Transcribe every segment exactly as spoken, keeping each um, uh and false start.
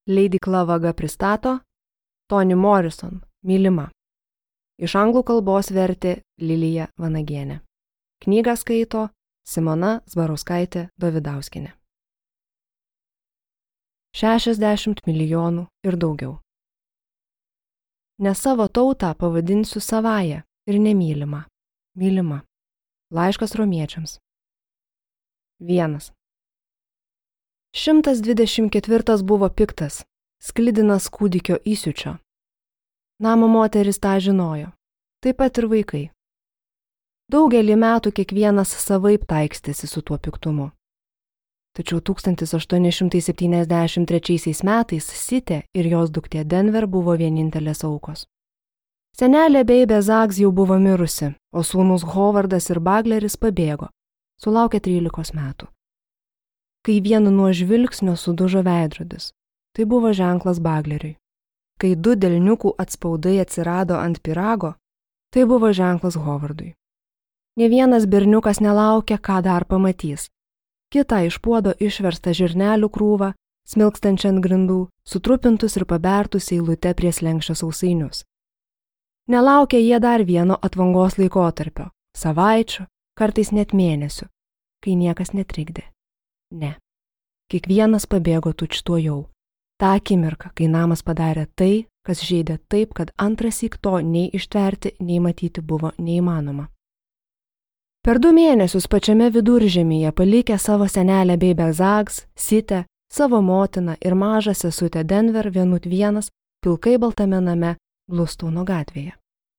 Leidykla Vaga pristato Toni Morrison, Mylima. Iš anglų kalbos vertė Lilija Vanagienė. Knygą skaito Simona Zbarauskaitė Dovidauskienė. šešiasdešimt milijonų ir daugiau. Ne savo tautą pavadinsiu savąją ir nemylimą. Mylima. Laiškas romiečiams. Vienas. Šimtas dvidešimt ketvirtas buvo piktas, sklidinas kūdikio įsiūčio. Namo moteris tą žinojo, taip pat ir vaikai. Daugelį metų kiekvienas savaip taikstėsi su tuo piktumu. Tačiau tūkstantis aštuoni šimtai septyniasdešimt trečiaisiais metais Sitė ir jos duktė Denver buvo vienintelės aukos. Senelė Beibė Zags jau buvo mirusi, o sūnus Hovardas ir Bagleris pabėgo, sulaukė trylikos metų. Kai vienu nuo žvilgsnio sudužo veidrodis, tai buvo ženklas Bagleriui. Kai du delniukų atspaudai atsirado ant pyrago, tai buvo ženklas Hovardui. Nė vienas berniukas nelaukė, ką dar pamatys. Kitą iš puodo išverstą žirnelių krūvą, smilkstančią ant grindų, sutrupintus ir pabertus eilute prie slenksčio sausainius. Nelaukė jie dar vieno atvangos laikotarpio, savaičių, kartais net mėnesių, kai niekas netrikdė. Ne. Kiekvienas pabėgo tučtuojau. Ta akimirka, kai namas padarė tai, kas žeidė taip, kad antrąsyk to nei ištverti, nei matyti buvo neįmanoma. Per du mėnesius pačiame viduržemyje palikę savo senelę Beibę Zags, Sitę, savo motiną ir mažą sesutę Denver vienut vienas pilkai baltame name Blustauno gatvėje.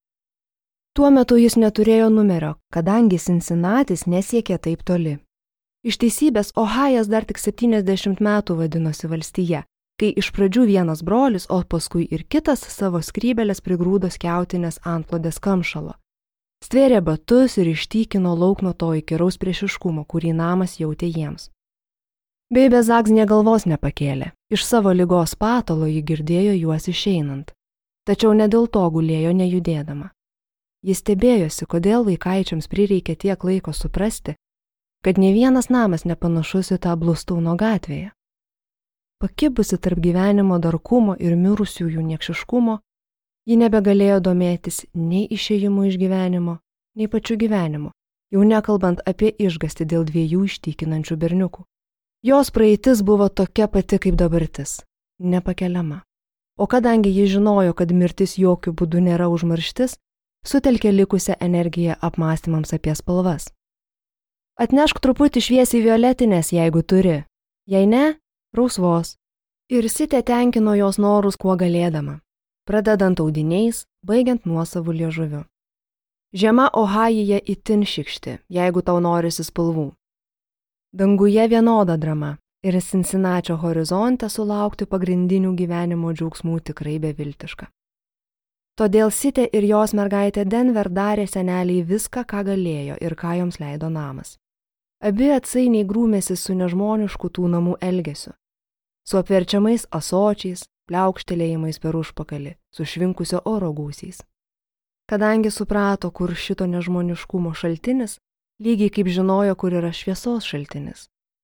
Tuo metu jis neturėjo numerio, kadangi Cincinnati's nesiekė taip toli. Iš teisybės Ohajas dar tik septyniasdešimt metų vadinosi valstija, kai iš pradžių vienas brolis, o paskui ir kitas savo skrybelės prigrūdo skiautinės antklodės kamšalo. Stvėrė batus ir ištykino lauk nuo to įkyraus priešiškumo, kurį namas jautė jiems. Beibė Zags nė galvos nepakėlė. Iš savo ligos patalo ji girdėjo juos išeinant. Tačiau ne dėl to gulėjo nejudėdama. Jis stebėjosi, kodėl vaikaičiams prireikė tiek laiko suprasti, kad ne vienas namas nepanašus į tą Blustauno gatvėje. Pakibusi tarp gyvenimo darkumo ir mirusiųjų niekšiškumo, ji nebegalėjo domėtis nei išėjimu iš gyvenimo, nei pačiu gyvenimu, jau nekalbant apie išgąstį dėl dviejų ištykinančių berniukų. Jos praeitis buvo tokia pati kaip dabartis, nepakeliama. O kadangi ji žinojo, kad mirtis jokių būdų nėra užmarštis, sutelkė likusią energiją apmąstymams apie spalvas. Atnešk truputį šviesiai violetinės, jeigu turi, jei ne, rausvos. Ir Sitė tenkino jos norus kuo galėdama, pradedant audiniais, baigiant nuosavų liežuviu. Žiema Ohajuje itin šikšti, jeigu tau norisi spalvų. Danguje vienoda drama ir Cincinnatio horizonte sulaukti pagrindinių gyvenimo džiaugsmų tikrai beviltiška. Todėl Sitė ir jos mergaitė Denver darė seneliai viską, ką galėjo ir ką joms leido namas. Abi atsainiai grūmėsi su nežmonišku tų namų elgesiu, su apverčiamais ąsočiais, pliaukštelėjimais per užpakalį, su švinkusio oro gūsiais. Kadangi suprato, kur šito nežmoniškumo šaltinis, lygiai kaip žinojo, kur yra šviesos šaltinis.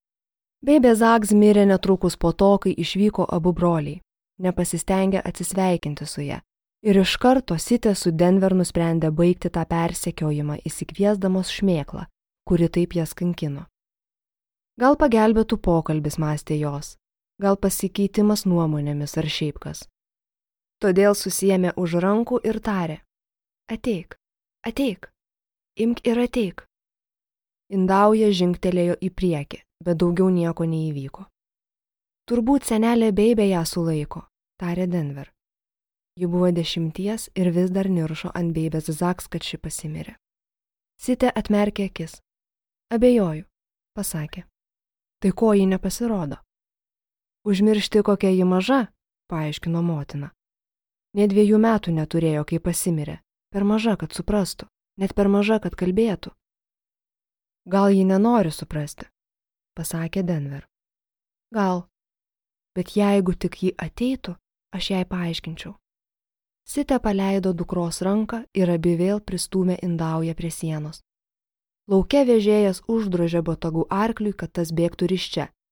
Beibė Zags mirė netrukus po to, kai išvyko abu broliai, nepasistengė atsisveikinti su ja, ir iš karto Sitė su Denver nusprendė baigti tą persekiojimą įsikviesdamos šmėklą, kuri taip jas kankino. Gal pagelbėtų pokalbis, mąstė jos, gal pasikeitimas nuomonėmis ar šiaip kas. Todėl susiėmė už rankų ir tarė: Ateik, ateik, imk ir ateik. Indauja žingtelėjo į priekį, bet daugiau nieko neįvyko. Turbūt senelė Beibė ją sulaiko, tarė Denver. Ji buvo dešimties ir vis dar niršo ant Beibės Zags, kad ši pasimirė. Sitė atmerkė akis. Abejoju, pasakė. Tai ko ji nepasirodo? Užmiršti, kokia ji maža, paaiškino motina. Nė dviejų metų neturėjo, kai pasimirė. Per maža, kad suprastų, net per maža, kad kalbėtų. Gal ji nenori suprasti, pasakė Denver. Gal, bet jeigu tik ji ateitų, aš jai paaiškinčiau. Sitė paleido dukros ranką ir abi vėl pristūmė Indaują prie sienos. Lauke vežėjas uždrožė botagų arkliui, kad tas bėgtų ryščia,